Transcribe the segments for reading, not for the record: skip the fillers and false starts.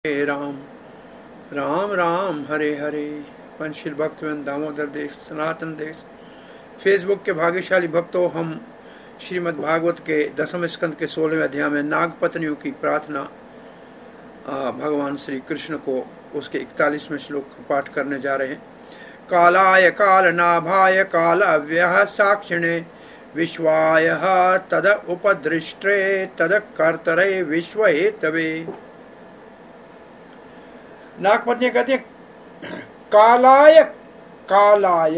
हे राम राम राम हरे हरे। पंचशील भक्तवृंद, दामोदर देश, सनातन देश, फेसबुक के भाग्यशाली भक्तों, हम श्रीमद् भागवत के 10वें स्कंद के 16वें अध्याय में नागपत्नियों की प्रार्थना भगवान श्री कृष्ण को उसके 41वें श्लोक का पाठ करने जा रहे हैं। कालाय कालनाभाय काल अव्यय साक्षिणे विश्वाय तद उपदृष्टे तद कर्तरे विश्व हेतवे। नागपत्नी कहते हैं कालाय कालाय,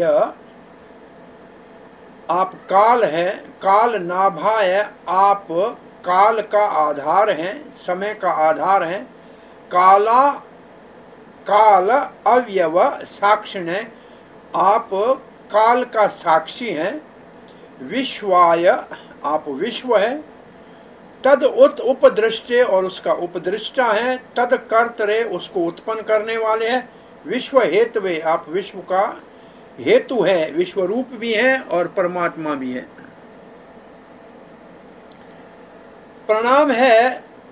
आप काल हैं, काल नाभाय, आप काल का आधार हैं, समय का आधार हैं। काला काल अव्यव साक्षिण, आप काल का साक्षी हैं। विश्वाय, आप विश्व है। तद उत उपदृष्टे, और उसका उपदृष्टा है। तद कर्तरे, उसको उत्पन्न करने वाले हैं। विश्व हेतवे, आप विश्व का हेतु है, विश्व रूप भी है और परमात्मा भी है। प्रणाम है,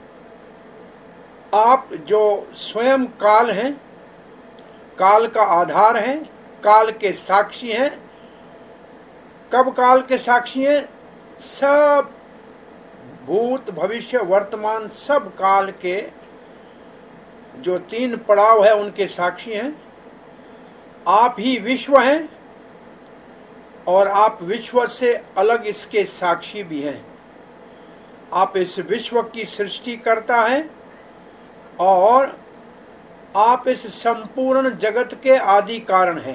आप जो स्वयं काल हैं, काल का आधार हैं, काल के साक्षी हैं। कब काल के साक्षी हैं? सब भूत भविष्य वर्तमान सब काल के जो 3 पड़ाव है उनके साक्षी हैं। आप ही विश्व हैं और आप विश्व से अलग इसके साक्षी भी हैं। आप इस विश्व की सृष्टि करता है और आप इस संपूर्ण जगत के आदि कारण हैं।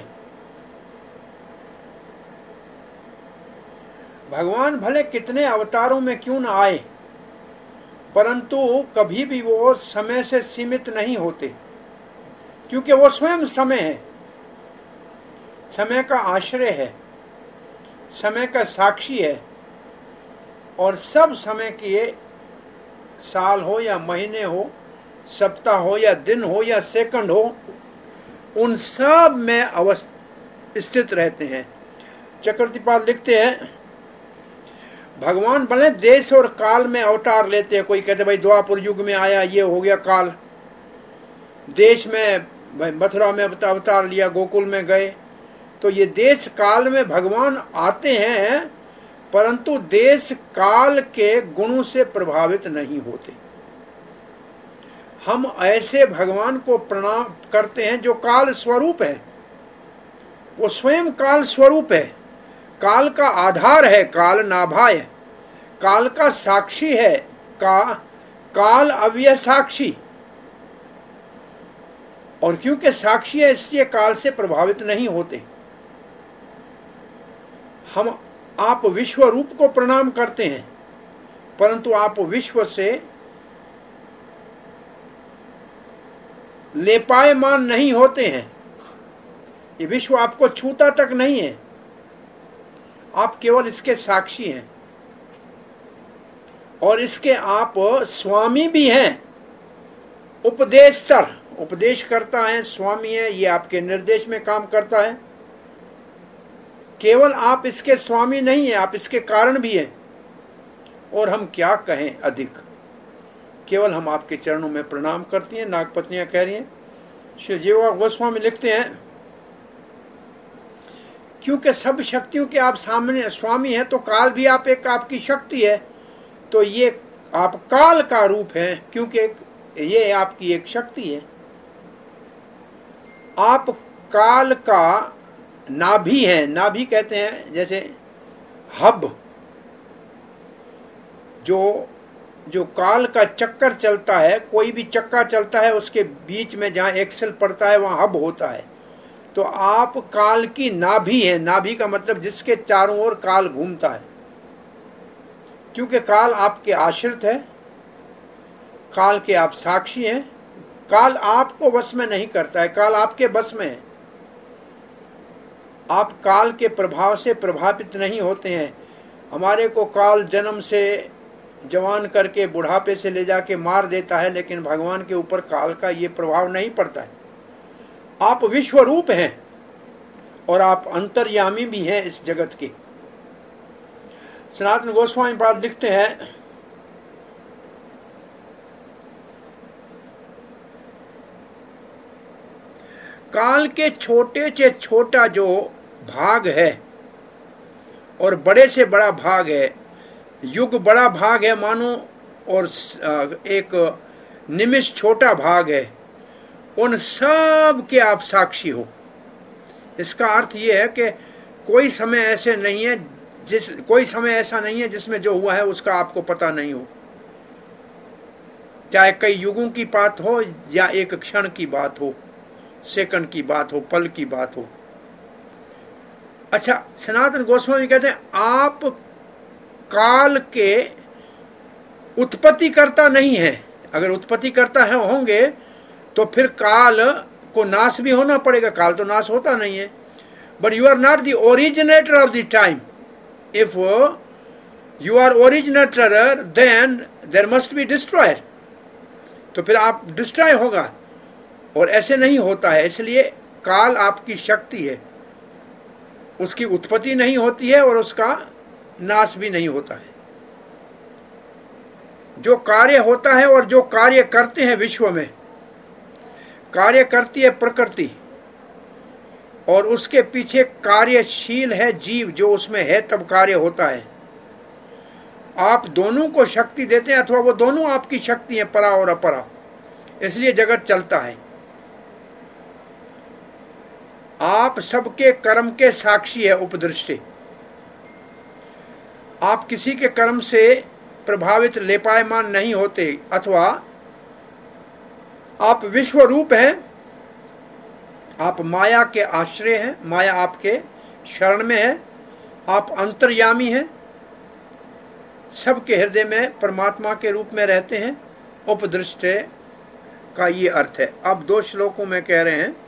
भगवान भले कितने अवतारों में क्यों न आए, परंतु कभी भी वो समय से सीमित नहीं होते, क्योंकि वो स्वयं समय है, समय का आश्रय है, समय का साक्षी है। और सब समय के, साल हो या महीने हो, सप्ताह हो या दिन हो या सेकंड हो, उन सब में स्थित रहते हैं। चक्रवर्तीपाल लिखते हैं, भगवान भले देश और काल में अवतार लेते हैं। कोई कहते भाई द्वापर युग में आया, ये हो गया काल। देश में भाई मथुरा में अवतार लिया, गोकुल में गए, तो ये देश काल में भगवान आते हैं, परंतु देश काल के गुणों से प्रभावित नहीं होते। हम ऐसे भगवान को प्रणाम करते हैं जो काल स्वरूप है। वो स्वयं काल स्वरूप है, काल का आधार है, काल नाभाय, काल का साक्षी है, काल अव्यय साक्षी। और क्योंकि साक्षी है इसलिए काल से प्रभावित नहीं होते। हम आप विश्व रूप को प्रणाम करते हैं, परंतु आप विश्व से लेपायमान नहीं होते हैं। ये विश्व आपको छूता तक नहीं है, आप केवल इसके साक्षी हैं और इसके आप स्वामी भी हैं। उपदेशतर, उपदेश करता है, स्वामी है, ये आपके निर्देश में काम करता है। केवल आप इसके स्वामी नहीं है, आप इसके कारण भी हैं। और हम क्या कहें अधिक, केवल हम आपके चरणों में प्रणाम करती हैं। नागपत्नियां कह रही हैं, श्री जीवा गोस्वामी लिखते हैं, क्योंकि सब शक्तियों के आप सामने स्वामी हैं, तो काल भी आप एक आपकी शक्ति है। तो ये आप काल का रूप हैं, क्योंकि ये आपकी एक शक्ति है। आप काल का नाभि हैं। नाभि कहते हैं जैसे हब, जो काल का चक्कर चलता है, कोई भी चक्का चलता है, उसके बीच में जहां एक्सेल पड़ता है वहां हब होता है। तो आप काल की नाभि है। नाभि का मतलब जिसके चारों ओर काल घूमता है, क्योंकि काल आपके आश्रित है, काल के आप साक्षी हैं। काल आपको वश में नहीं करता है, काल आपके बस में है। आप काल के प्रभाव से प्रभावित नहीं होते हैं। हमारे को काल जन्म से जवान करके बुढ़ापे से ले जाके मार देता है, लेकिन भगवान के ऊपर काल का ये प्रभाव नहीं पड़ता है। आप विश्व रूप हैं और आप अंतर्यामी भी हैं इस जगत के। सनातन गोस्वामी पाद लिखते हैं, काल के छोटे से छोटा जो भाग है और बड़े से बड़ा भाग है, युग बड़ा भाग है मानो, और एक निमिष छोटा भाग है, उन सब के आप साक्षी हो। इसका अर्थ यह है कि कोई समय ऐसे नहीं है कोई समय ऐसा नहीं है जिसमें जो हुआ है उसका आपको पता नहीं हो, चाहे कई युगों की बात हो या एक क्षण की बात हो, सेकंड की बात हो, पल की बात हो। अच्छा, सनातन गोस्वामी कहते हैं आप काल के उत्पत्ति करता नहीं है। अगर उत्पत्ति करता है होंगे तो फिर काल को नाश भी होना पड़ेगा, काल तो नाश होता नहीं है। But you are not the originator of the time. If you are originator then there must be destroyer, तो फिर आप डिस्ट्रॉय होगा, और ऐसे नहीं होता है। इसलिए काल आपकी शक्ति है, उसकी उत्पत्ति नहीं होती है और उसका नाश भी नहीं होता है। जो कार्य होता है और जो कार्य करते हैं विश्व में, कार्य करती है प्रकृति और उसके पीछे कार्यशील है जीव, जो उसमें है तब कार्य होता है। आप दोनों को शक्ति देते हैं अथवा वो दोनों आपकी शक्ति है, परा और अपरा, इसलिए जगत चलता है। आप सबके कर्म के साक्षी है, उपदृष्टि। आप किसी के कर्म से प्रभावित लेपायमान नहीं होते, अथवा आप विश्व रूप हैं, आप माया के आश्रय हैं, माया आपके शरण में है, आप अंतर्यामी हैं, सबके हृदय में परमात्मा के रूप में रहते हैं। उपदृष्टि का ये अर्थ है। अब 2 श्लोकों में कह रहे हैं,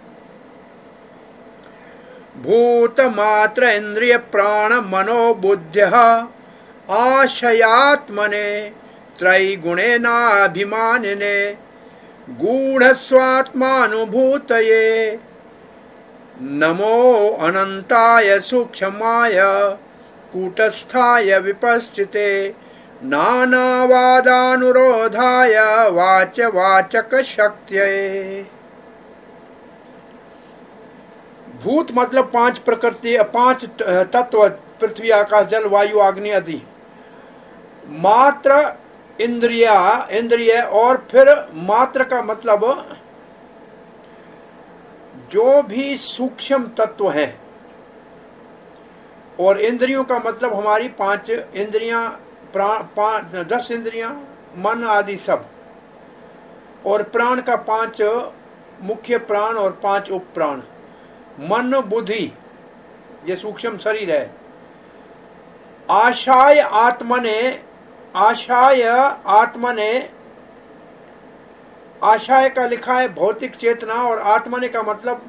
भूत मात्र इंद्रिय प्राण मनो बुद्ध्य आशयात्मने त्रैगुणेनाभिमानिने गूढ़ स्वात्मानुभूतये नमो अनंताय सूक्ष्माय कूटस्थाय विपस्थिते नानावादानुरोधाय वाचक शक्त्यै। भूत मतलब 5 प्रकृति, 5 तत्व, पृथ्वी आकाश जल वायु अग्नि आदि। मात्र इंद्रिय, और फिर मात्र का मतलब जो भी सूक्ष्म तत्व है, और इंद्रियों का मतलब हमारी 5 इंद्रियां, 10 इंद्रियां, मन आदि सब, और प्राण का 5 मुख्य प्राण और 5 उप प्राण। मन बुद्धि ये सूक्ष्म शरीर है। आशाय आत्मने, आशाय का लिखा है भौतिक चेतना, और आत्मने का मतलब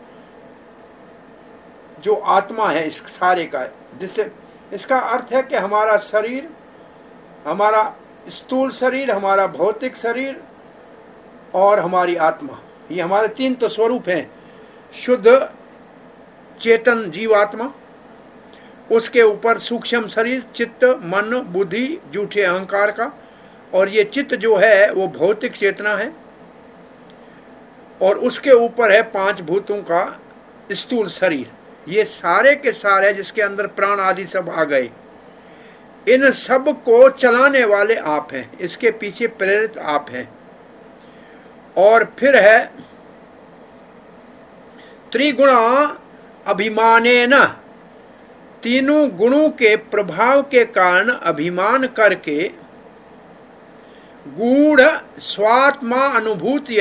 जो आत्मा है इस सारे का, जिससे इसका अर्थ है कि हमारा शरीर, हमारा स्थूल शरीर, हमारा भौतिक शरीर और हमारी आत्मा, ये हमारे 3 तो स्वरूप हैं। शुद्ध चेतन जीवात्मा, उसके ऊपर सूक्ष्म शरीर, चित्त, मन, बुद्धि, झूठे अहंकार का, और ये चित्त जो है वो भौतिक चेतना है, और उसके ऊपर है 5 भूतों का स्थूल शरीर। ये सारे के सारे जिसके अंदर प्राण आदि सब आ गए, इन सब को चलाने वाले आप हैं, इसके पीछे प्रेरित आप हैं। और फिर है त्रिगुणा अभिमानेन, तीनों गुणों के प्रभाव के कारण अभिमान करके गूढ़ स्वात्मा अनुभूति।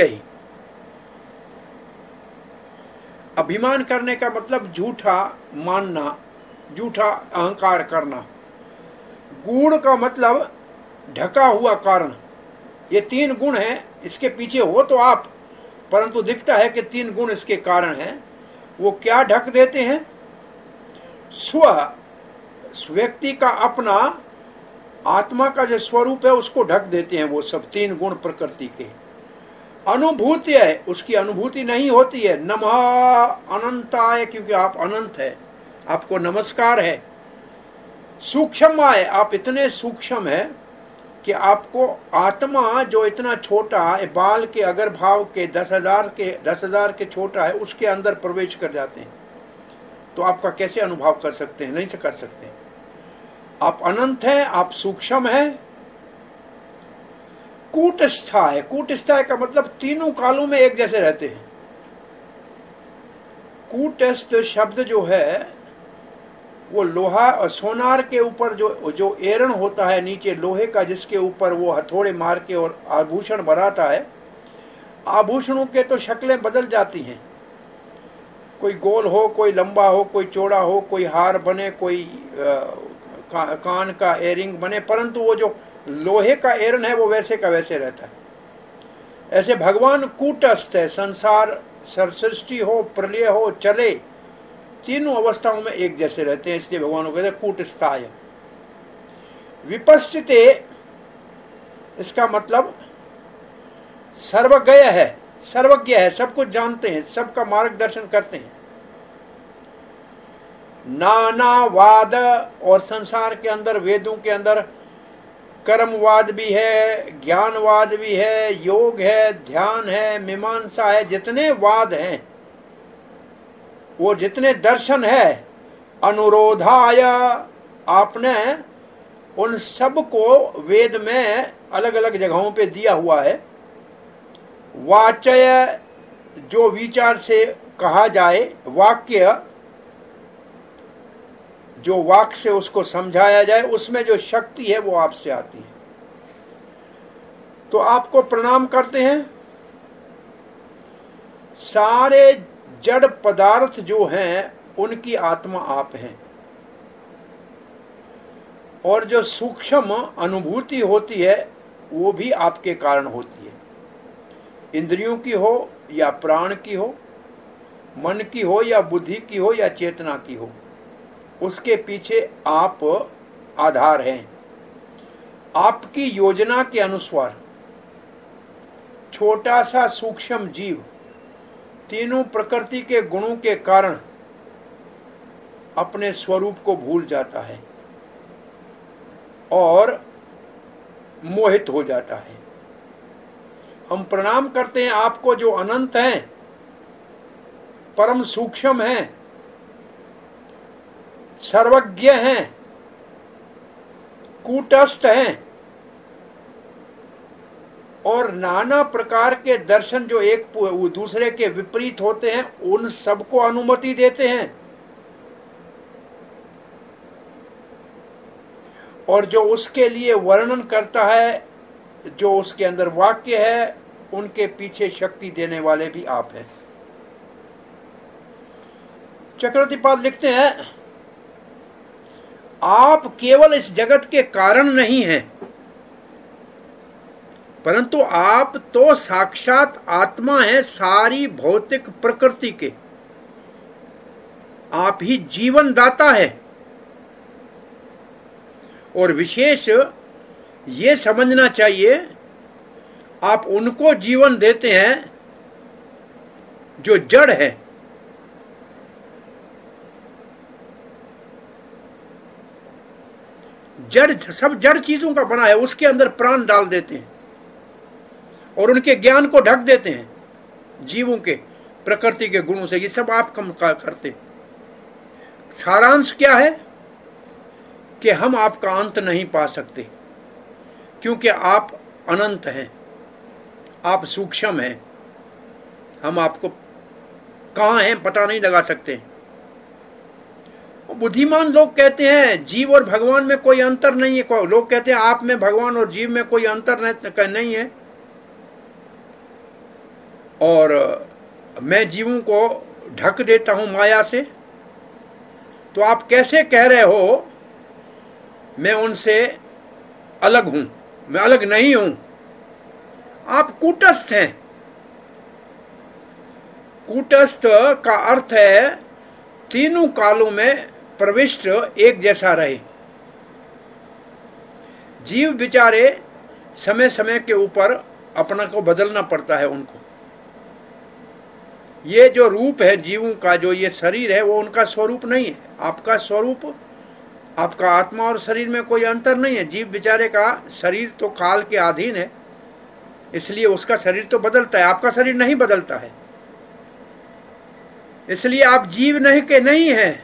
अभिमान करने का मतलब झूठा मानना, झूठा अहंकार करना। गूढ़ का मतलब ढका हुआ कारण। ये 3 गुण हैं, इसके पीछे हो तो आप, परंतु दिखता है कि 3 गुण इसके कारण हैं। वो क्या ढक देते हैं? व्यक्ति का अपना आत्मा का जो स्वरूप है उसको ढक देते हैं वो सब 3 गुण प्रकृति के। अनुभूति है, उसकी अनुभूति नहीं होती है। नमः अनंताय, क्योंकि आप अनंत है, आपको नमस्कार है। सूक्ष्माय, आप इतने सूक्ष्म है कि आपको आत्मा जो इतना छोटा बाल के अगर भाव के 10,000 के छोटा है, उसके अंदर प्रवेश कर जाते हैं, तो आपका कैसे अनुभव कर सकते हैं? नहीं से कर सकते। आप अनंत हैं, आप सूक्ष्म हैं, कूटस्था है। कूटस्था का मतलब तीनों कालों में एक जैसे रहते हैं। कूटस्थ शब्द जो है वो लोहा और सोनार के ऊपर जो एरण होता है नीचे लोहे का, जिसके ऊपर वो हथौड़े मार के और आभूषण बनाता है। आभूषणों के तो शक्लें बदल जाती हैं, कोई गोल हो, कोई लंबा हो, कोई चौड़ा हो, कोई हार बने, कोई कान का एयरिंग बने, परंतु वो जो लोहे का एरण है वो वैसे का वैसे रहता है। ऐसे भगवान कूटस्थ है। संसार सृष्टि हो, प्रलय हो, चले, तीनों अवस्थाओं में एक जैसे रहते हैं, इसलिए भगवान को कहते हैं कूटस्थाय। विपश्चिते, इसका मतलब सर्वज्ञ है, सर्वज्ञ है, सब कुछ जानते हैं, सबका मार्गदर्शन करते हैं। नानावाद, और संसार के अंदर, वेदों के अंदर कर्मवाद भी है, ज्ञानवाद भी है, योग है, ध्यान है, मीमांसा है, जितने वाद हैं, वो जितने दर्शन है, अनुरोधाय, आपने उन सब को वेद में अलग अलग जगहों पे दिया हुआ है। वाचय, जो विचार से कहा जाए, वाक्य, जो वाक से उसको समझाया जाए, उसमें जो शक्ति है वो आपसे आती है। तो आपको प्रणाम करते हैं। सारे जड़ पदार्थ जो हैं उनकी आत्मा आप हैं, और जो सूक्ष्म अनुभूति होती है वो भी आपके कारण होती है। इंद्रियों की हो या प्राण की हो, मन की हो या बुद्धि की हो या चेतना की हो, उसके पीछे आप आधार हैं। आपकी योजना के अनुसार छोटा सा सूक्ष्म जीव तीनों प्रकृति के गुणों के कारण अपने स्वरूप को भूल जाता है और मोहित हो जाता है। हम प्रणाम करते हैं आपको जो अनंत हैं, परम सूक्ष्म हैं, सर्वज्ञ हैं, कूटस्थ हैं, और नाना प्रकार के दर्शन जो एक दूसरे के विपरीत होते हैं, उन सबको अनुमति देते हैं, और जो उसके लिए वर्णन करता है, जो उसके अंदर वाक्य है, उनके पीछे शक्ति देने वाले भी आप हैं। चक्रवर्तीपाद लिखते हैं, आप केवल इस जगत के कारण नहीं हैं, परंतु आप तो साक्षात आत्मा हैं सारी भौतिक प्रकृति के। आप ही जीवन दाता है। और विशेष ये समझना चाहिए, आप उनको जीवन देते हैं जो जड़ है। जड़, सब जड़ चीजों का बना है, उसके अंदर प्राण डाल देते हैं और उनके ज्ञान को ढक देते हैं जीवों के प्रकृति के गुणों से। ये सब आप कम करते। सारांश क्या है कि हम आपका अंत नहीं पा सकते, क्योंकि आप अनंत हैं, आप सूक्ष्म हैं। हम आपको कहाँ हैं पता नहीं लगा सकते। बुद्धिमान लोग कहते हैं जीव और भगवान में कोई अंतर नहीं है। लोग कहते हैं आप में भगवान और जीव में कोई अंतर नहीं है, और मैं जीवों को ढक देता हूं माया से। तो आप कैसे कह रहे हो मैं उनसे अलग हूं? मैं अलग नहीं हूं। आप कूटस्थ हैं। कूटस्थ का अर्थ है तीनों कालों में प्रविष्ट एक जैसा रहे। जीव बेचारे समय समय के ऊपर अपना को बदलना पड़ता है उनको। ये जो रूप है जीवों का, जो ये शरीर है, वो उनका स्वरूप नहीं है। आपका स्वरूप आपका आत्मा और शरीर में कोई अंतर नहीं है। जीव बेचारे का शरीर तो काल के अधीन है, इसलिए उसका शरीर तो बदलता है, आपका शरीर नहीं बदलता है। इसलिए आप जीव नहीं के नहीं हैं,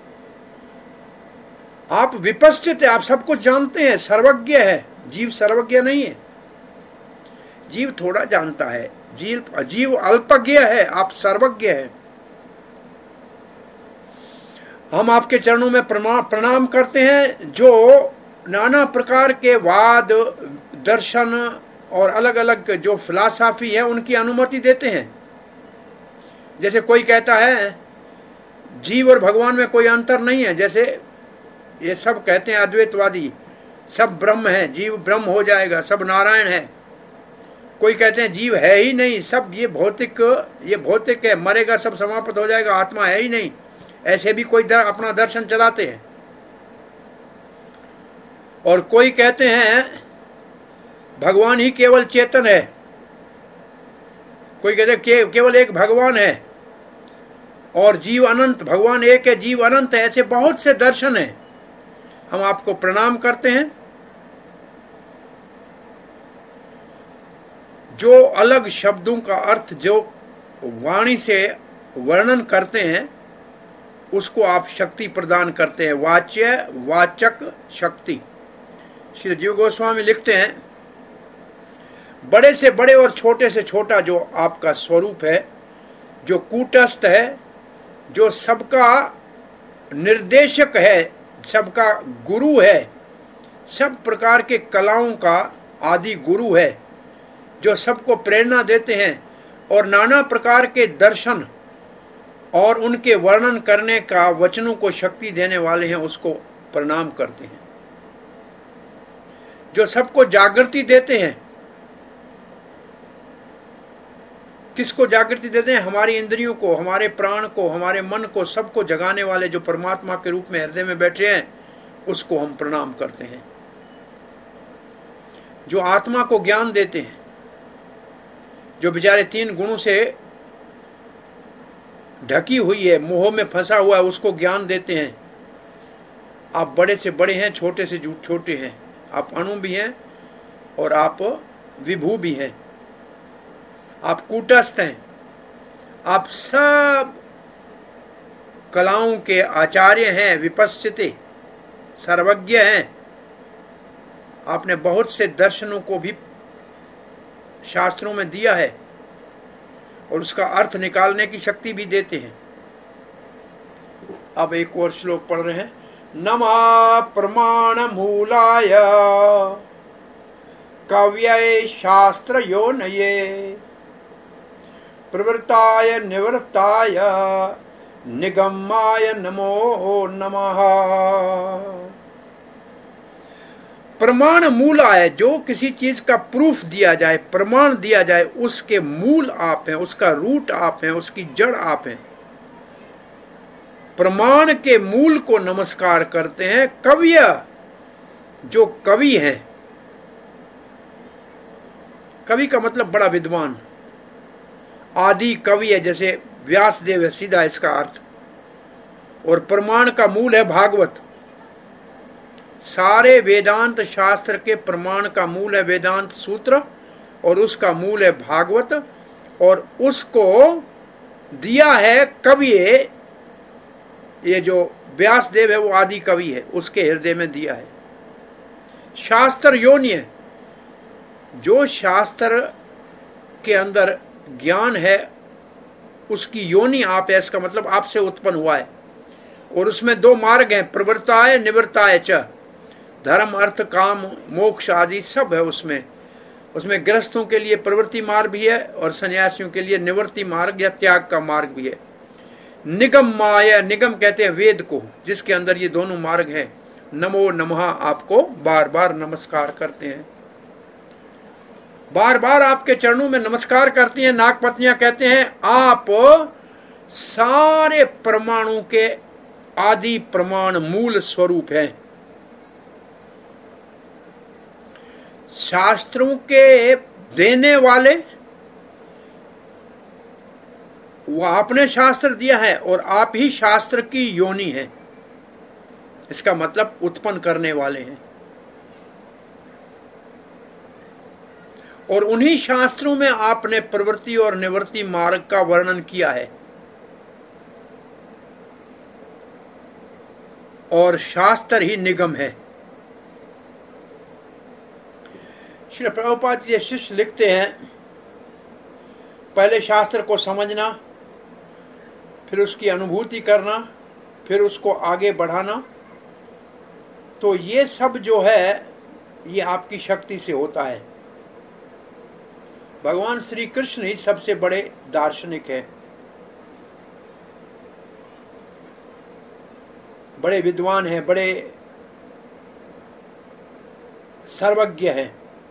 आप विपश्चित है, आप सब कुछ जानते हैं, सर्वज्ञ है। जीव सर्वज्ञ नहीं है, जीव थोड़ा जानता है, जीव अल्पज्ञ है, आप सर्वज्ञ है। हम आपके चरणों में प्रणाम करते हैं, जो नाना प्रकार के वाद दर्शन और अलग अलग जो फिलॉसफी है उनकी अनुमति देते हैं। जैसे कोई कहता है जीव और भगवान में कोई अंतर नहीं है, जैसे ये सब कहते हैं अद्वैतवादी, सब ब्रह्म है, जीव ब्रह्म हो जाएगा, सब नारायण है। कोई कहते हैं जीव है ही नहीं, सब ये भौतिक है, मरेगा सब समाप्त हो जाएगा, आत्मा है ही नहीं। ऐसे भी कोई अपना दर्शन चलाते हैं। और कोई कहते हैं भगवान ही केवल चेतन है, कोई कहते हैं केवल एक भगवान है और जीव अनंत, भगवान एक है, जीव अनंत है। ऐसे बहुत से दर्शन हैं। हम आपको प्रणाम करते हैं। जो अलग शब्दों का अर्थ जो वाणी से वर्णन करते हैं उसको आप शक्ति प्रदान करते हैं, वाच्य वाचक शक्ति। श्री जीव गोस्वामी लिखते हैं, बड़े से बड़े और छोटे से छोटा जो आपका स्वरूप है, जो कूटस्थ है, जो सबका निर्देशक है, सबका गुरु है, सब प्रकार के कलाओं का आदि गुरु है, जो सबको प्रेरणा देते हैं और नाना प्रकार के दर्शन और उनके वर्णन करने का वचनों को शक्ति देने वाले हैं, उसको प्रणाम करते हैं। जो सबको जागृति देते हैं, किसको जागृति देते हैं? हमारी इंद्रियों को, हमारे प्राण को, हमारे मन को, सबको जगाने वाले जो परमात्मा के रूप में हृदय में बैठे हैं, उसको हम प्रणाम करते हैं। जो आत्मा को ज्ञान देते हैं, जो बेचारे 3 गुणों से ढकी हुई है, मोह में फंसा हुआ है, उसको ज्ञान देते हैं। आप बड़े से बड़े हैं, छोटे से छोटे हैं, आप अणु भी हैं और आप विभू भी हैं, आप कूटस्थ हैं, आप सब कलाओं के आचार्य हैं, विपश्चिते, सर्वज्ञ हैं। आपने बहुत से दर्शनों को भी शास्त्रों में दिया है और उसका अर्थ निकालने की शक्ति भी देते हैं। अब एक और श्लोक पढ़ रहे हैं। नमः प्रमाण मूलाय कव्ये शास्त्र योनये प्रवृत्ताय निवृत्ताय निगमाय नमो नमः। प्रमाण मूल आए, जो किसी चीज का प्रूफ दिया जाए, प्रमाण दिया जाए, उसके मूल आप हैं, उसका रूट आप हैं, उसकी जड़ आप हैं। प्रमाण के मूल को नमस्कार करते हैं कवि, जो कवि हैं। कवि का मतलब बड़ा विद्वान, आदि कवि है, जैसे व्यासदेव है, सीधा इसका अर्थ। और प्रमाण का मूल है भागवत। सारे वेदांत शास्त्र के प्रमाण का मूल है वेदांत सूत्र और उसका मूल है भागवत, और उसको दिया है कवि। ये जो व्यासदेव है वो आदि कवि है, उसके हृदय में दिया है। शास्त्र योन्य, जो शास्त्र के अंदर ज्ञान है उसकी योनि आप है, इसका मतलब आपसे उत्पन्न हुआ है। और उसमें 2 मार्ग हैं, प्रवृत्ताय निवृत्ताय च। धर्म अर्थ काम मोक्ष आदि सब है उसमें। उसमें गृहस्थों के लिए प्रवृत्ति मार्ग भी है और सन्यासियों के लिए निवृत्ति मार्ग या त्याग का मार्ग भी है। निगम माया, निगम कहते हैं वेद को, जिसके अंदर ये दोनों मार्ग है। नमो नमः आपको बार बार नमस्कार करते हैं, बार बार आपके चरणों में नमस्कार करती हैं। नागपत्नियां कहते हैं आप सारे परमाणु के आदि प्रमाण मूल स्वरूप हैं। शास्त्रों के देने वाले, वो आपने शास्त्र दिया है और आप ही शास्त्र की योनि है। इसका मतलब उत्पन्न करने वाले हैं। और उन्हीं शास्त्रों में आपने प्रवृत्ति और निवृत्ति मार्ग का वर्णन किया है। और शास्त्र ही निगम है। श्री प्रभुपाद जी शिष्य लिखते हैं, पहले शास्त्र को समझना, फिर उसकी अनुभूति करना, फिर उसको आगे बढ़ाना, तो ये सब जो है ये आपकी शक्ति से होता है। भगवान श्री कृष्ण ही सबसे बड़े दार्शनिक हैं, बड़े विद्वान हैं, बड़े सर्वज्ञ हैं।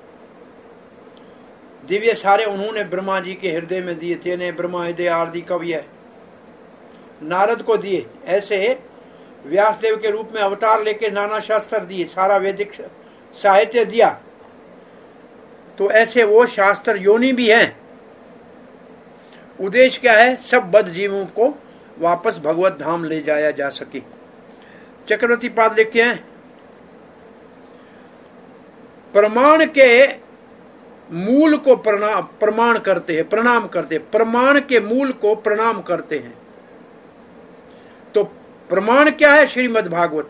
दिव्य सारे उन्होंने ब्रह्मा जी के हृदय में दिए थे, ने ब्रह्मा हृदय आदि कवि नारद को दिए। ऐसे व्यासदेव के रूप में अवतार लेके नाना शास्त्र दिए, सारा वैदिक साहित्य दिया। तो ऐसे वो शास्त्र योनि भी हैं। उद्देश्य क्या है? सब बद्ध जीवों को वापस भगवत धाम ले जाया जा सके। चक्रवर्ती पाद लिखते हैं, प्रमाण के मूल को प्रमाण करते हैं, प्रणाम करते हैं। प्रमाण के मूल को प्रणाम करते हैं। तो प्रमाण क्या है? श्रीमद् भागवत,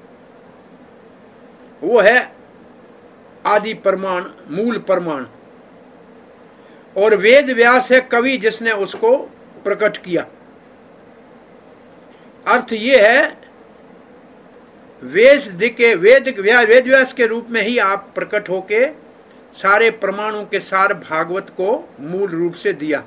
वो है आदि प्रमाण, मूल प्रमाण। और वेद व्यास है कवि जिसने उसको प्रकट किया। अर्थ ये है, वेद व्यास के रूप में ही आप प्रकट होके सारे प्रमाणों के सार भागवत को मूल रूप से दिया।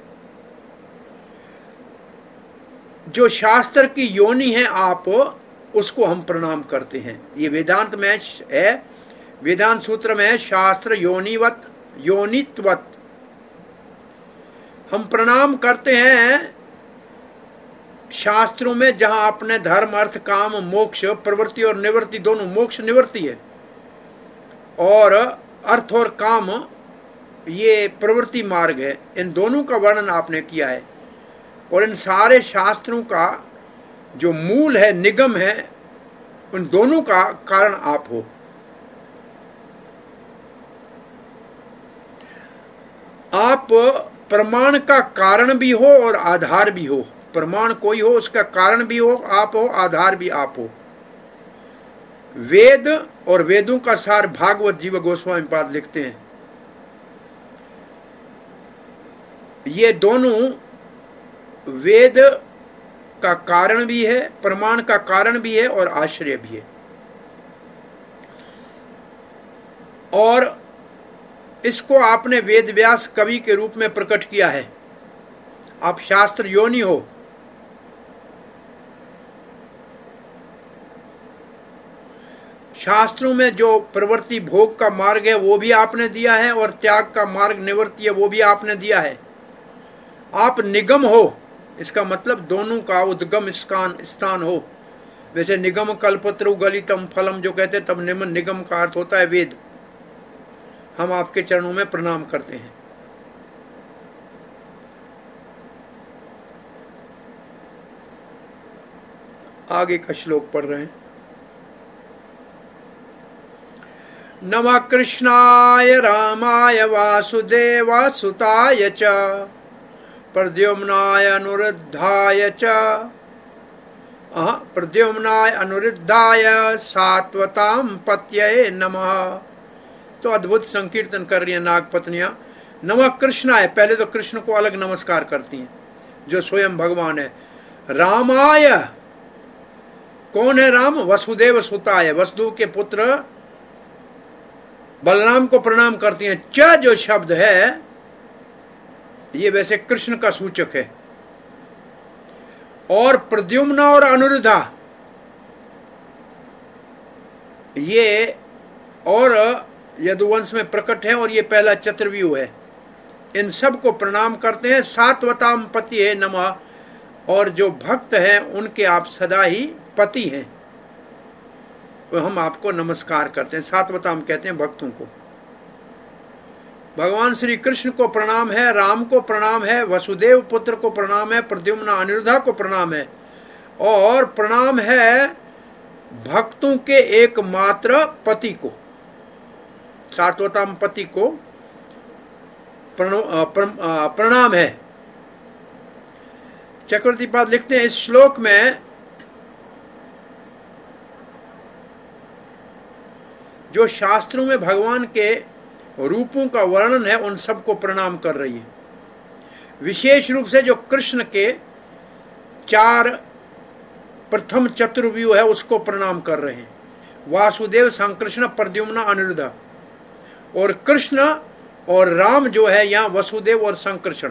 जो शास्त्र की योनि है आप, उसको हम प्रणाम करते हैं। ये वेदांत में है, वेदांत सूत्र में है, शास्त्र योनिवत योनित्वत। हम प्रणाम करते हैं शास्त्रों में जहां आपने धर्म अर्थ काम मोक्ष, प्रवृत्ति और निवृत्ति दोनों, मोक्ष निवृत्ति है, और अर्थ और काम ये प्रवृत्ति मार्ग है, इन दोनों का वर्णन आपने किया है। और इन सारे शास्त्रों का जो मूल है, निगम है, उन दोनों का कारण आप हो। आप प्रमाण का कारण भी हो और आधार भी हो। प्रमाण कोई हो, उसका कारण भी हो आप हो, आधार भी आप हो। वेद और वेदों का सार भागवत जीव गोस्वामी पाद लिखते हैं, ये दोनों वेद का कारण भी है, प्रमाण का कारण भी है और आश्रय भी है। और इसको आपने वेद व्यास कवि के रूप में प्रकट किया है। आप शास्त्र योनि हो। शास्त्रों में जो प्रवृत्ति भोग का मार्ग है वो भी आपने दिया है, और त्याग का मार्ग निवृत्ति है वो भी आपने दिया है। आप निगम हो, इसका मतलब दोनों का उद्गम स्थान हो। वैसे निगम कल्पत्रु गलितम फलम जो कहते, तब निगम का अर्थ होता है वेद। हम आपके चरणों में प्रणाम करते हैं। आगे का श्लोक पढ़ रहे हैं। नमः कृष्णाय रामाय वासुदेवासुताय च प्रद्युम्नाय अनुरुद्धाय च प्रद्युम्नाय अनुरुद्धाय सात्वताम पत्यये नमः। तो अद्भुत संकीर्तन कर रही है नाग पत्नियां। नमः कृष्णाय, पहले तो कृष्ण को अलग नमस्कार करती हैं जो स्वयं भगवान है। रामाय, कौन है राम? वसुदेव सुताय, वसुदेव के पुत्र बलराम को प्रणाम करती हैं। च जो शब्द है ये वैसे कृष्ण का सूचक है। और प्रद्युम्न और अनुरुद्धा ये और यदुवंश में प्रकट है, और ये पहला चतुर्व्यूह है। इन सब को प्रणाम करते हैं। सात्वताम पति है नमः, और जो भक्त हैं उनके आप सदा ही पति हैं, तो हम आपको नमस्कार करते हैं। सात्वताम कहते हैं भक्तों को। भगवान श्री कृष्ण को प्रणाम है, राम को प्रणाम है, वसुदेव पुत्र को प्रणाम है, प्रद्युम्न अनिरुद्धा को प्रणाम है, और प्रणाम है भक्तों के एकमात्र पति को, सात्वतम पति को प्रणाम है। चक्रवर्ती पाद लिखते हैं इस श्लोक में जो शास्त्रों में भगवान के रूपों का वर्णन है उन सबको प्रणाम कर रही है। विशेष रूप से जो कृष्ण के 4 प्रथम चतुर्व्यूह है उसको प्रणाम कर रहे हैं। वासुदेव, संकृष्ण, प्रद्युम्न, अनिरुद्ध। और कृष्ण और राम जो है यहाँ वसुदेव और संकृष्ण।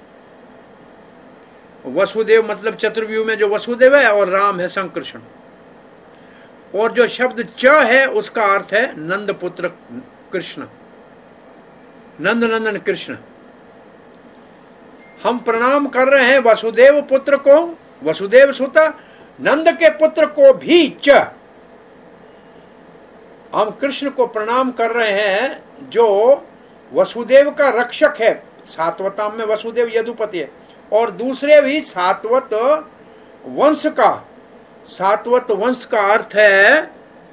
वसुदेव मतलब चतुर्व्यूह में जो वसुदेव है और राम है संकृष्ण। और जो शब्द च है उसका अर्थ है नंद पुत्र कृष्ण, नंद नंदन कृष्ण। हम प्रणाम कर रहे हैं वसुदेव पुत्र को, वसुदेव सुता, नंद के पुत्र को भी च। हम कृष्ण को प्रणाम कर रहे हैं जो वसुदेव का रक्षक है। सात्वतम में वसुदेव यदुपति है और दूसरे भी सात्वत वंश का, सात्वत वंश का अर्थ है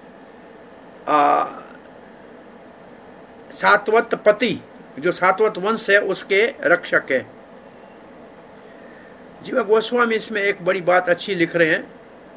सात्वत पति, जो सात्वत वंश है उसके रक्षक है। जीवा गोस्वामी इसमें एक बड़ी बात अच्छी लिख रहे हैं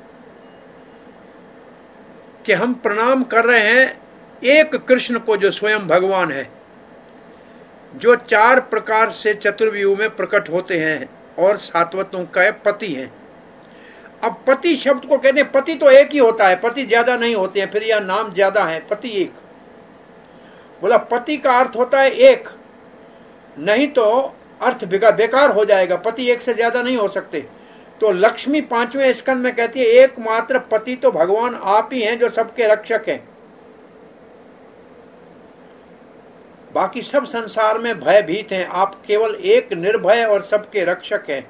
कि हम प्रणाम कर रहे हैं एक कृष्ण को जो स्वयं भगवान है, जो 4 प्रकार से चतुर्व्यूह में प्रकट होते हैं और सात्वतों का पति हैं। अब पति शब्द को कहते हैं, पति तो एक ही होता है, पति ज्यादा नहीं होते हैं, फिर यह नाम ज्यादा है, पति एक। बोला पति का अर्थ होता है एक, नहीं तो अर्थ बेकार हो जाएगा, पति एक से ज्यादा नहीं हो सकते। तो लक्ष्मी 5वें स्कंद में कहती है एकमात्र पति तो भगवान आप ही हैं जो सबके रक्षक हैं। बाकी सब संसार में भयभीत हैं, आप केवल एक निर्भय और सबके रक्षक हैं,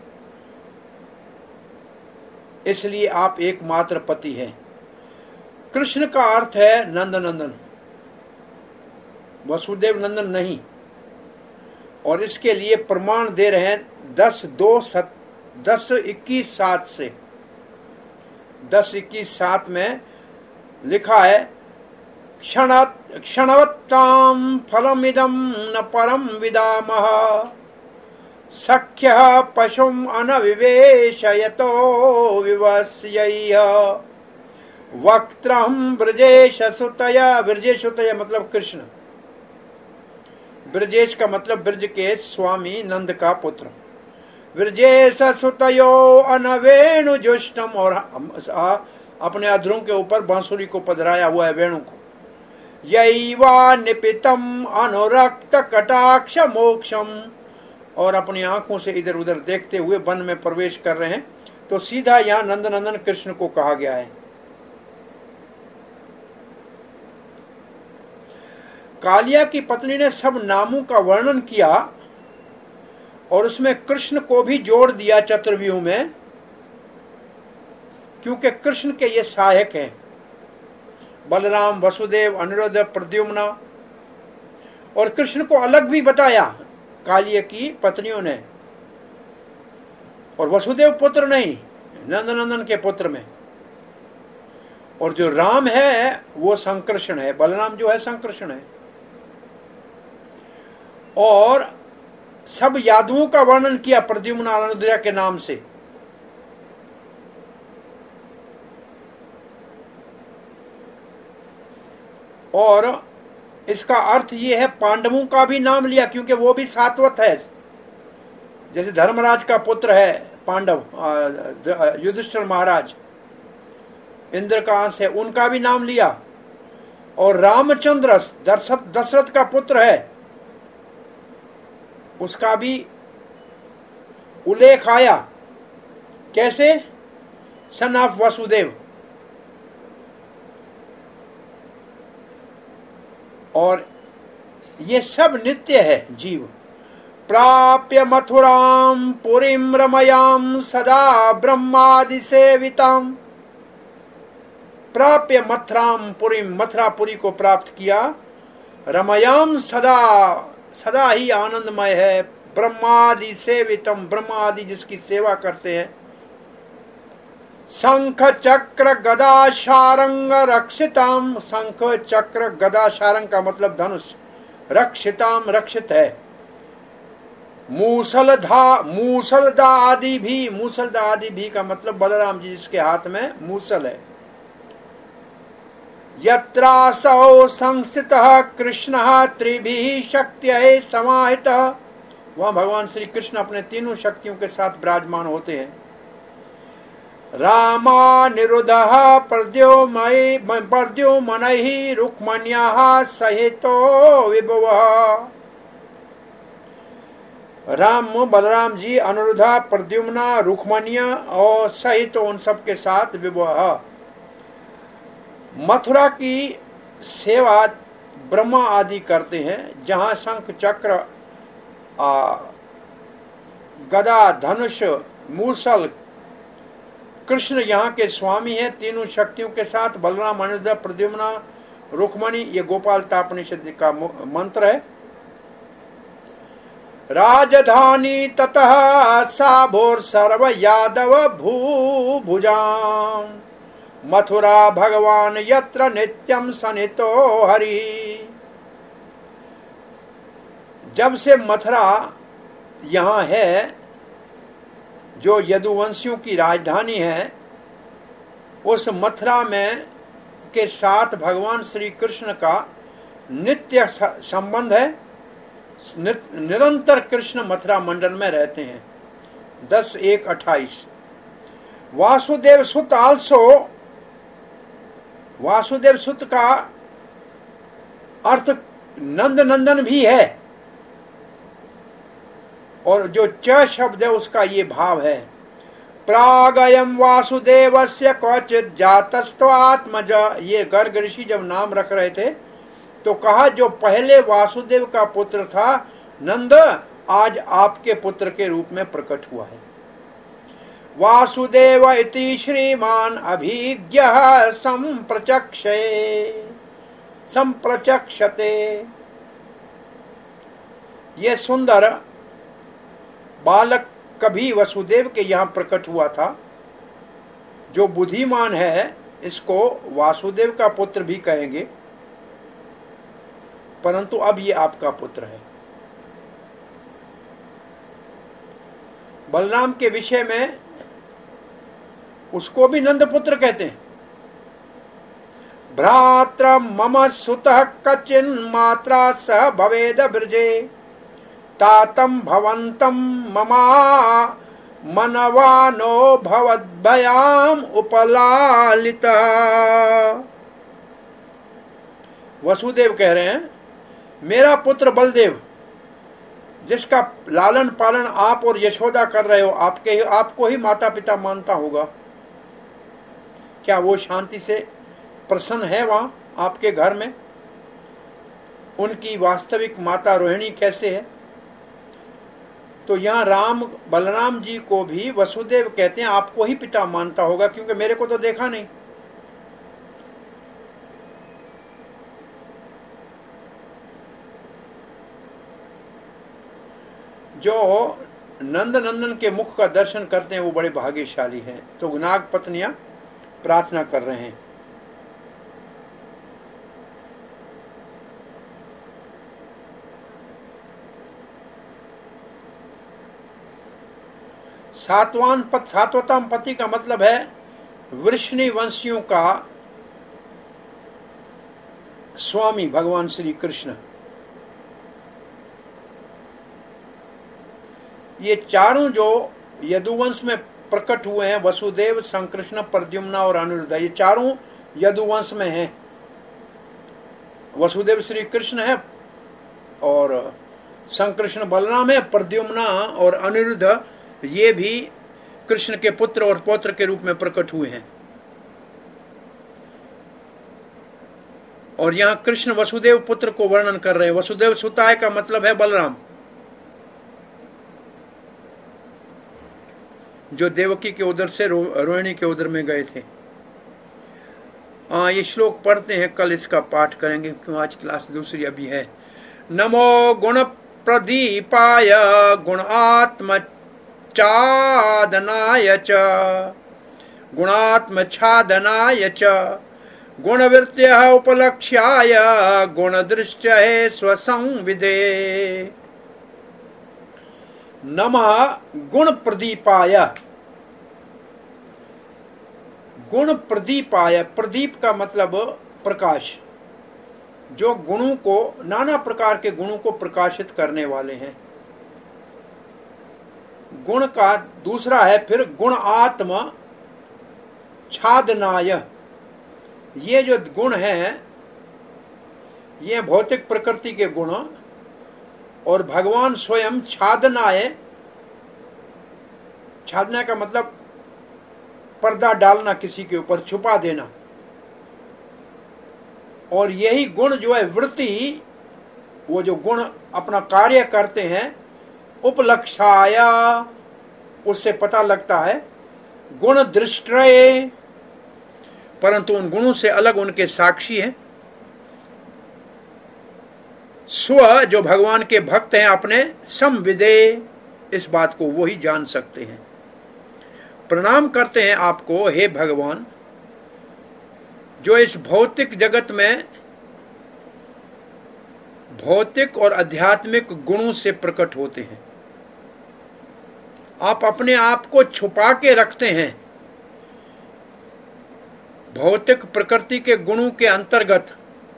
इसलिए आप एकमात्र पति हैं। कृष्ण का अर्थ है नंद नंदन, वसुदेव नंदन नहीं। और इसके लिए प्रमाण दे रहे हैं 10:21:7 से। 10:21:7 में लिखा है क्षणवत्तां फलमिदं न परम विदामः सख्यः पशुम् अनविवेशयतो विवस्यैः वक्त्रं ब्रजेशसुतया। ब्रजेशसुतया मतलब कृष्ण, ब्रजेश का मतलब ब्रज के स्वामी नंद का पुत्र। ब्रजेशसुतयो अनवेणुजुष्टम, और अपने अधरों के ऊपर बांसुरी को पधराया हुआ है, वेणु को। यैवा निपितम अनुरक्त कटाक्ष मोक्षम, और अपनी आंखों से इधर उधर देखते हुए वन में प्रवेश कर रहे हैं। तो सीधा यहाँ नंद नंदन कृष्ण को कहा गया है। कालिया की पत्नी ने सब नामों का वर्णन किया और उसमें कृष्ण को भी जोड़ दिया चतुर्व्यूह में, क्योंकि कृष्ण के ये सहायक हैं, बलराम, वसुदेव, अनिरुद्ध, प्रद्युम्न। और कृष्ण को अलग भी बताया कालिया की पत्नियों ने, और वसुदेव पुत्र नहीं, नंद नंदन के पुत्र में। और जो राम है वो संकृष्ण है, बलराम जो है संकृष्ण है। और सब यादवों का वर्णन किया प्रद्युम्न अनिरुद्ध के नाम से। और इसका अर्थ ये है पांडवों का भी नाम लिया, क्योंकि वो भी सात्वत है। जैसे धर्मराज का पुत्र है पांडव, युधिष्ठिर महाराज, इंद्र का अंश है, उनका भी नाम लिया। और रामचंद्र दशरथ का पुत्र है, उसका भी उल्लेख आया। कैसे? Son of Vasudev. और ये सब नित्य है जीव। प्राप्य मथुराम पुरीम रमयाम सदा ब्रह्मादि सेविताम। प्राप्य मथुराम पुरीम, मथुरापुरी को प्राप्त किया। रमयाम सदा, सदा ही आनंदमय है। ब्रह्मादि सेवितम, ब्रह्मा आदि जिसकी सेवा करते हैं। शंख चक्र गदा शारंग रक्षिताम। शंख चक्र गदा शारंग का मतलब धनुष, रक्षिताम रक्षित है। मूसलदा आदि भी, मूसलदा आदि भी का मतलब बलराम जी जिसके हाथ में मूसल है। यत्रासौ संस्थितः कृष्णः त्रिभिः शक्त्यै समाहितः, वहां भगवान श्री कृष्ण अपने तीनों शक्तियों के साथ विराजमान होते हैं। रामानिरुद्धः प्रद्युम्नैः रुक्मण्याः सहितो विभुवः। राम बलराम जी अनुरुद्धा, प्रद्युम्ना, रुक्मण्य और सहित उन सब के साथ विवाह। मथुरा की सेवा ब्रह्मा आदि करते हैं, जहां शंख चक्र गदा धनुष मूसल, कृष्ण यहाँ के स्वामी हैं तीनों शक्तियों के साथ। बलराम अनुरुद्ध प्रद्युम्ना रुक्मणी, ये गोपाल तापनिषद का मंत्र है। राजधानी ततः साभोर सर्व यादव भूभुजाम, मथुरा भगवान यत्र नित्यम सनितो हरि। जब से मथुरा यहाँ है, जो यदुवंशियों की राजधानी है, उस मथुरा में के साथ भगवान श्री कृष्ण का नित्य संबंध है। निरंतर कृष्ण मथुरा मंडल में रहते हैं। 10:1:28। वासुदेव सुत आल्सो, वासुदेव सुत का अर्थ नंद नंदन भी है, और जो च शब्द है उसका ये भाव है। प्रागयम वासुदेवस्य क्वचित जातस्त्वात्मज। ये गर्ग ऋषि जब नाम रख रहे थे तो कहा जो पहले वासुदेव का पुत्र था नंद, आज आपके पुत्र के रूप में प्रकट हुआ है। वासुदेव इति श्रीमान अभिज्ञः संप्रचक्षते। ये सुंदर बालक कभी वसुदेव के यहाँ प्रकट हुआ था। जो बुद्धिमान है इसको वासुदेव का पुत्र भी कहेंगे, परंतु अब ये आपका पुत्र है। बलराम के विषय में उसको भी नंद पुत्र कहते हैं। भ्रात्र मम सुतः कचिन मात्रा सह भवेद ब्रजे, तातम भवंतम ममा मनवानो भवद्भयाम उपलालिता। वसुदेव कह रहे हैं, मेरा पुत्र बलदेव जिसका लालन पालन आप और यशोदा कर रहे हो, आपको ही माता पिता मानता होगा। क्या वो शांति से प्रसन्न है वहां आपके घर में? उनकी वास्तविक माता रोहिणी कैसे है? तो यहाँ राम बलराम जी को भी वसुदेव कहते हैं, आपको ही पिता मानता होगा, क्योंकि मेरे को तो देखा नहीं। जो नंद नंदन के मुख का दर्शन करते हैं वो बड़े भाग्यशाली हैं। तो नाग पत्नियां प्रार्थना कर रहे हैं। सातवतम पति का मतलब है वृष्णि वंशियों का स्वामी भगवान श्री कृष्ण। ये चारों जो यदुवंश में प्रकट हुए हैं, वसुदेव, संकृष्ण, प्रद्युम्न और अनिरुद्ध, ये चारों यदुवंश में हैं। वसुदेव श्री कृष्ण है और संकृष्ण बलराम है, प्रद्युम्न और अनिरुद्ध ये भी कृष्ण के पुत्र और पौत्र के रूप में प्रकट हुए हैं। और यहां कृष्ण वसुदेव पुत्र को वर्णन कर रहे हैं। वसुदेव सुताय का मतलब है बलराम, जो देवकी के उदर से रोहिणी के उदर में गए थे। ये श्लोक पढ़ते हैं, कल इसका पाठ करेंगे क्योंकि आज क्लास दूसरी अभी है। नमो गुण प्रदीपाय गुण आत्म चादनाय च गुणात्मच्छादनाय च गुणवृत्त्यः उपलक्ष्याय गुणदृष्टये स्वसंविदे। नमः गुण प्रदीपाय। गुण प्रदीपाय, प्रदीप का मतलब प्रकाश, जो गुणों को, नाना प्रकार के गुणों को प्रकाशित करने वाले हैं। गुण का दूसरा है फिर गुण आत्म छादनाय। ये जो गुण हैं ये भौतिक प्रकृति के गुण, और भगवान स्वयं छादनाय, छादना का मतलब पर्दा डालना, किसी के ऊपर छुपा देना। और यही गुण जो है वृत्ति, वो जो गुण अपना कार्य करते हैं, उपलक्षाया, उससे पता लगता है, गुण दृष्टये, परंतु उन गुणों से अलग उनके साक्षी हैं। स्व, जो भगवान के भक्त हैं, अपने संविदे, इस बात को वो ही जान सकते हैं। प्रणाम करते हैं आपको हे भगवान, जो इस भौतिक जगत में भौतिक और आध्यात्मिक गुणों से प्रकट होते हैं। आप अपने आप को छुपा के रखते हैं भौतिक प्रकृति के गुणों के अंतर्गत,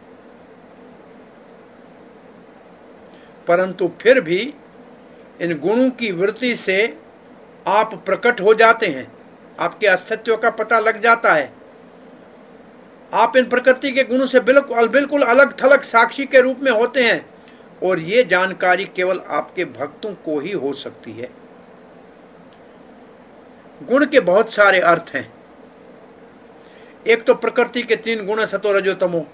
परंतु फिर भी इन गुणों की वृत्ति से आप प्रकट हो जाते हैं, आपके अस्तित्व का पता लग जाता है। आप इन प्रकृति के गुणों से बिल्कुल अलग थलग साक्षी के रूप में होते हैं, और ये जानकारी केवल आपके भक्तों को ही हो सकती है। गुण के बहुत सारे अर्थ हैं। एक तो प्रकृति के 3 गुण, सतो रजो तमो।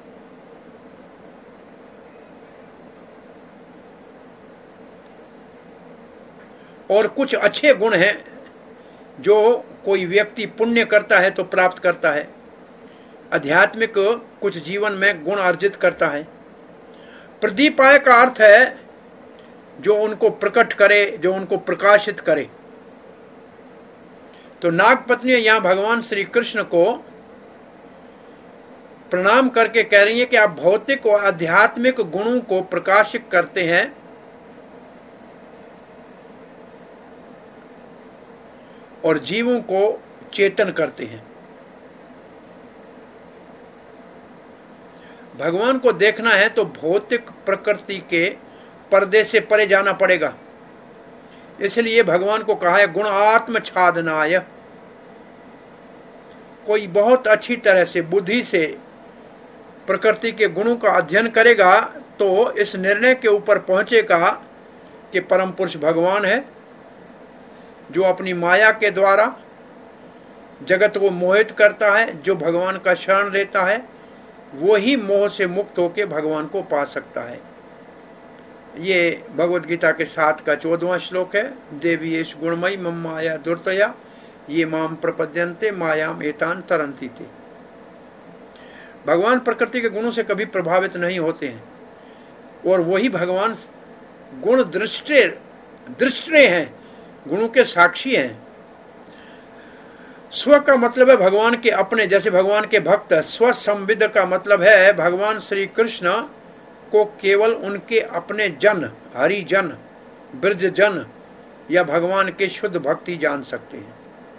और कुछ अच्छे गुण हैं जो कोई व्यक्ति पुण्य करता है तो प्राप्त करता है, आध्यात्मिक कुछ जीवन में गुण अर्जित करता है। प्रदीपाय का अर्थ है जो उनको प्रकट करे, जो उनको प्रकाशित करे। तो नागपत्नी यहां भगवान श्री कृष्ण को प्रणाम करके कह रही है कि आप भौतिक और आध्यात्मिक गुणों को प्रकाशित करते हैं, और जीवों को चेतन करते हैं। भगवान को देखना है तो भौतिक प्रकृति के पर्दे से परे जाना पड़ेगा। इसलिए भगवान को कहा है गुण आत्म छादनाय। कोई बहुत अच्छी तरह से बुद्धि से प्रकृति के गुणों का अध्ययन करेगा तो इस निर्णय के ऊपर पहुंचेगा कि परम पुरुष भगवान है, जो अपनी माया के द्वारा जगत को मोहित करता है। जो भगवान का शरण लेता है वो ही मोह से मुक्त होकर भगवान को पा सकता है। ये भगवद गीता के 7 का 14वां श्लोक है। देवी येष गुणमयी मम माया दुर्तया ये माम प्रपद्यन्ते मायाम एतान तरन्ति ते। भगवान प्रकृति के गुणों से कभी प्रभावित नहीं होते हैं, और वही भगवान गुण दृष्टे हैं, गुणों के साक्षी हैं। स्व का मतलब है भगवान के अपने, जैसे भगवान के भक्त। स्व संविद का मतलब है भगवान श्री कृष्ण को केवल उनके अपने जन, हरिजन, ब्रज जन या भगवान के शुद्ध भक्ति जान सकते हैं।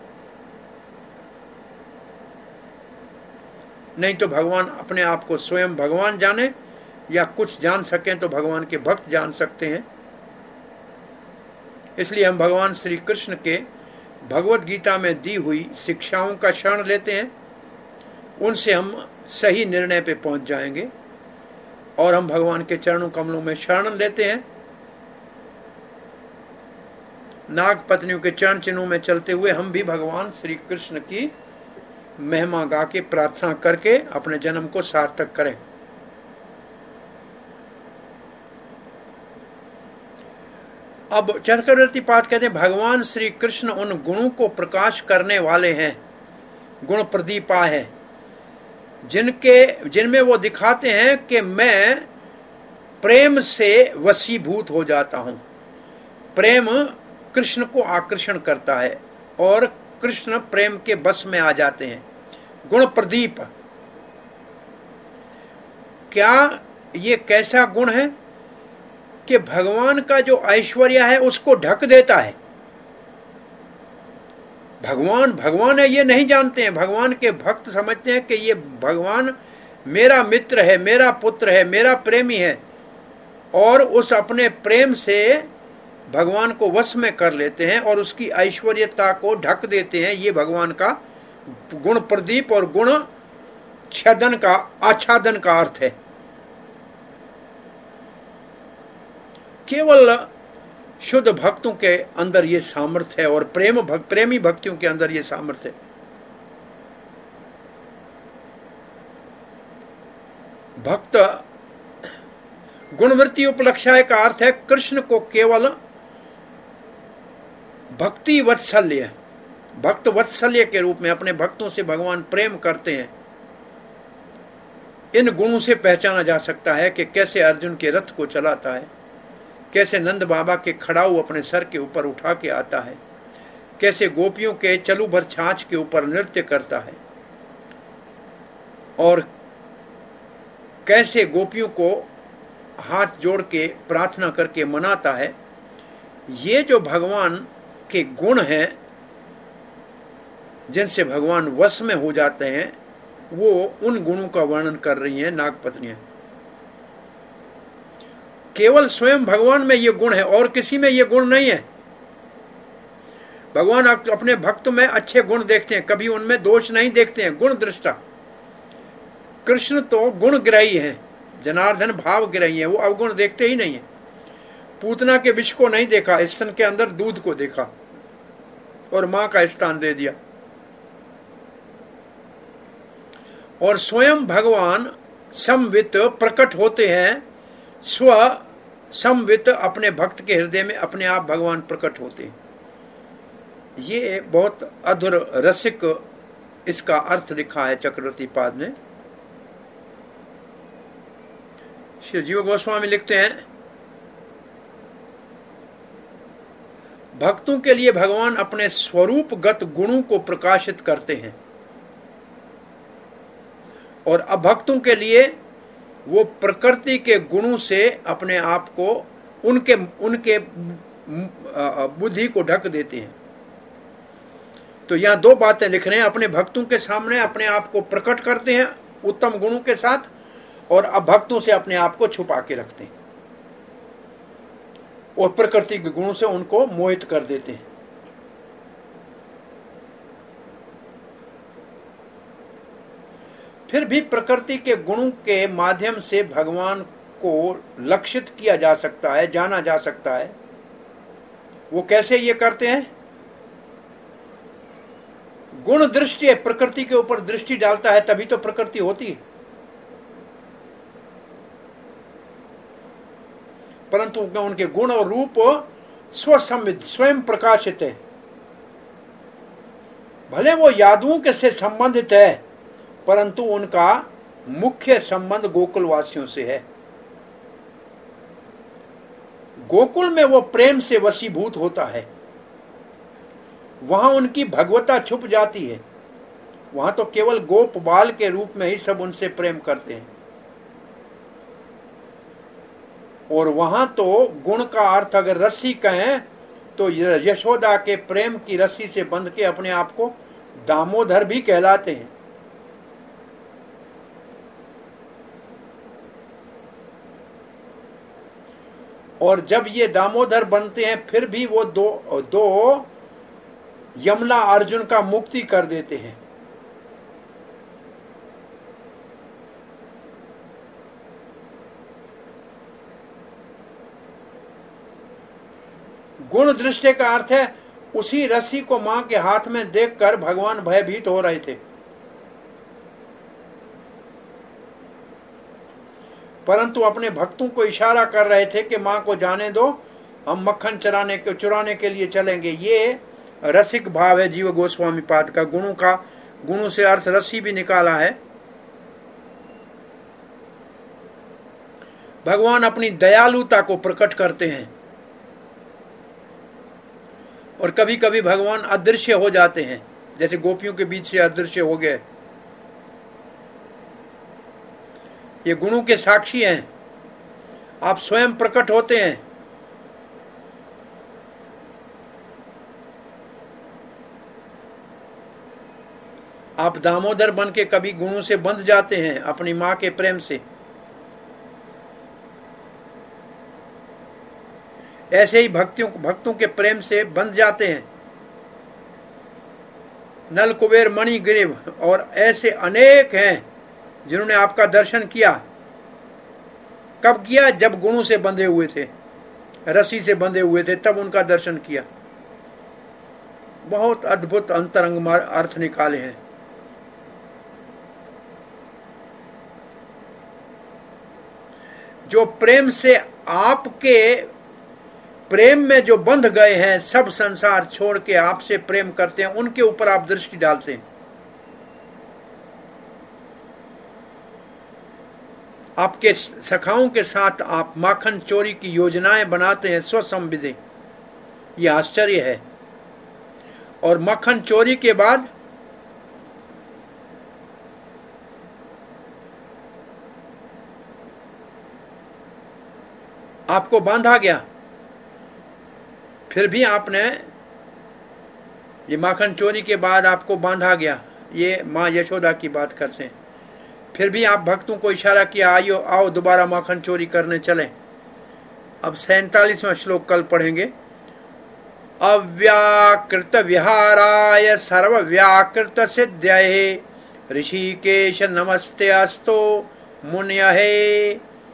नहीं तो भगवान अपने आप को स्वयं भगवान जाने या कुछ जान सकें तो भगवान के भक्त जान सकते हैं। इसलिए हम भगवान श्री कृष्ण के भगवद गीता में दी हुई शिक्षाओं का शरण लेते हैं, उनसे हम सही निर्णय पे पहुंच जाएंगे, और हम भगवान के चरणों कमलों में शरण लेते हैं। नाग पत्नियों के चरण चिन्हों में चलते हुए हम भी भगवान श्री कृष्ण की महिमा गा के प्रार्थना करके अपने जन्म को सार्थक करें। अब चक्रवर्ती पाठ कहते हैं भगवान श्री कृष्ण उन गुणों को प्रकाश करने वाले हैं, गुण प्रदीपा है, जिनमें वो दिखाते हैं कि मैं प्रेम से वशीभूत हो जाता हूं। प्रेम कृष्ण को आकर्षण करता है और कृष्ण प्रेम के बस में आ जाते हैं। गुण प्रदीप, क्या ये कैसा गुण है कि भगवान का जो ऐश्वर्य है उसको ढक देता है। भगवान भगवान है ये नहीं जानते हैं, भगवान के भक्त समझते हैं कि ये भगवान मेरा मित्र है, मेरा पुत्र है, मेरा प्रेमी है, और उस अपने प्रेम से भगवान को वश में कर लेते हैं और उसकी ऐश्वर्यता को ढक देते हैं। ये भगवान का गुण प्रदीप और गुण छदन का आच्छादन का अर्थ है। केवल शुद्ध भक्तों के अंदर ये सामर्थ्य है और प्रेमी भक्तियों के अंदर ये सामर्थ्य है। भक्त गुणवृत्ति उपलक्षाय का अर्थ है कृष्ण को केवल भक्ति वत्सल्य, भक्त वत्सल्य के रूप में अपने भक्तों से भगवान प्रेम करते हैं। इन गुणों से पहचाना जा सकता है कि कैसे अर्जुन के रथ को चलाता है, कैसे नंद बाबा के खड़ाऊ अपने सर के ऊपर उठा के आता है, कैसे गोपियों के चलू भर छाछ के ऊपर नृत्य करता है, और कैसे गोपियों को हाथ जोड़ के प्रार्थना करके मनाता है। ये जो भगवान के गुण हैं जिनसे भगवान वश में हो जाते हैं, वो उन गुणों का वर्णन कर रही हैं नागपत्नियां। केवल स्वयं भगवान में ये गुण है और किसी में ये गुण नहीं है। भगवान अपने भक्त में अच्छे गुण देखते हैं, कभी उनमें दोष नहीं देखते हैं, गुण दृष्टा। कृष्ण तो गुण ग्रही हैं, जनार्दन भाव ग्रही है, वो अवगुण देखते ही नहीं है। पूतना के विष को नहीं देखा, स्तन के अंदर दूध को देखा और मां का स्थान दे दिया। और स्वयं भगवान समवित प्रकट होते हैं, स्व समवित अपने भक्त के हृदय में अपने आप भगवान प्रकट होते हैं। ये बहुत अधुर रसिक इसका अर्थ लिखा है चक्रवर्ती पाद ने। श्री जीव गोस्वामी लिखते हैं, भक्तों के लिए भगवान अपने स्वरूपगत गुणों को प्रकाशित करते हैं और अभक्तों के लिए वो प्रकृति के गुणों से अपने आप को उनके बुद्धि को ढक देते हैं। तो यहां दो बातें लिख रहे हैं, अपने भक्तों के सामने अपने आप को प्रकट करते हैं उत्तम गुणों के साथ, और अभक्तों से अपने आप को छुपा के रखते हैं और प्रकृति के गुणों से उनको मोहित कर देते हैं। फिर भी प्रकृति के गुणों के माध्यम से भगवान को लक्षित किया जा सकता है, जाना जा सकता है। वो कैसे ये करते हैं? गुण दृष्टि, प्रकृति के ऊपर दृष्टि डालता है तभी तो प्रकृति होती है। परंतु उनके गुण और रूप स्वसंवित, स्वयं प्रकाशित है। भले वो यादवों के से संबंधित है, परंतु उनका मुख्य संबंध गोकुलवासियों से है। गोकुल में वो प्रेम से वशीभूत होता है, वहां उनकी भगवता छुप जाती है। वहां तो केवल गोप बाल के रूप में ही सब उनसे प्रेम करते हैं। और वहां तो गुण का अर्थ अगर रस्सी कहें तो यशोदा के प्रेम की रस्सी से बंध के अपने आप को दामोदर भी कहलाते हैं। और जब ये दामोदर बनते हैं फिर भी वो दो यमला अर्जुन का मुक्ति कर देते हैं। गुण दृष्टि का अर्थ है उसी रस्सी को मां के हाथ में देखकर भगवान भयभीत हो रहे थे, परंतु अपने भक्तों को इशारा कर रहे थे कि मां को जाने दो, हम मक्खन चुराने के लिए चलेंगे। ये रसिक भाव है जीव गोस्वामी पाद का। गुणों से अर्थ रस्सी भी निकाला है। भगवान अपनी दयालुता को प्रकट करते हैं और कभी कभी भगवान अदृश्य हो जाते हैं जैसे गोपियों के बीच से अदृश्य हो गए। ये गुणों के साक्षी हैं। आप स्वयं प्रकट होते हैं। आप दामोदर बन के कभी गुणों से बंध जाते हैं, अपनी मां के प्रेम से। ऐसे ही भक्तों के प्रेम से बंध जाते हैं। नल कुबेर मणि गिरिव और ऐसे अनेक हैं जिन्होंने आपका दर्शन किया। कब किया? जब गुणों से बंधे हुए थे, रस्सी से बंधे हुए थे, तब उनका दर्शन किया। बहुत अद्भुत अंतरंग अर्थ निकाले हैं। जो प्रेम से आपके प्रेम में जो बंध गए हैं, सब संसार छोड़ के आपसे प्रेम करते हैं, उनके ऊपर आप दृष्टि डालते हैं। आपके सखाओं के साथ आप माखन चोरी की योजनाएं बनाते हैं स्वसंविदे। यह आश्चर्य है। और माखन चोरी के बाद आपको बांधा गया, फिर भी आपने, ये माखन चोरी के बाद आपको बांधा गया, ये माँ यशोदा की बात करते हैं। फिर भी आप भक्तों को इशारा किया, आइयो आओ दोबारा माखन चोरी करने चलें। अब 47वां श्लोक कल पढ़ेंगे। अव्याकृत विहाराय सर्वव्याकृत सिद्धये ऋषिकेश नमस्ते अस्तो मुनये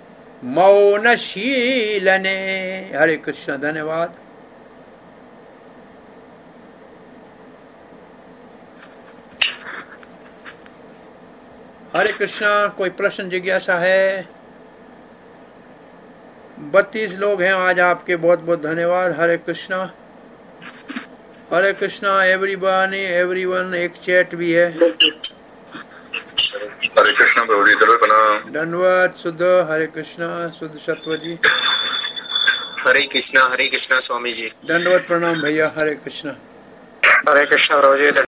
मौनशीलने। हरे कृष्ण। धन्यवाद। हरे कृष्णा। कोई प्रश्न जिज्ञासा है? 32 लोग हैं आज आपके, बहुत बहुत धन्यवाद। हरे कृष्णा। हरे कृष्णा एवरीवन। एक चैट भी है। हरे कृष्णा प्रभु जी, धन्यवाद। शुद्ध हरे कृष्णा। शुद्ध सत्व जी। हरे कृष्णा स्वामी जी। दंडवत प्रणाम भैया। हरे कृष्णा। हरे कृष्णा प्रभु जी।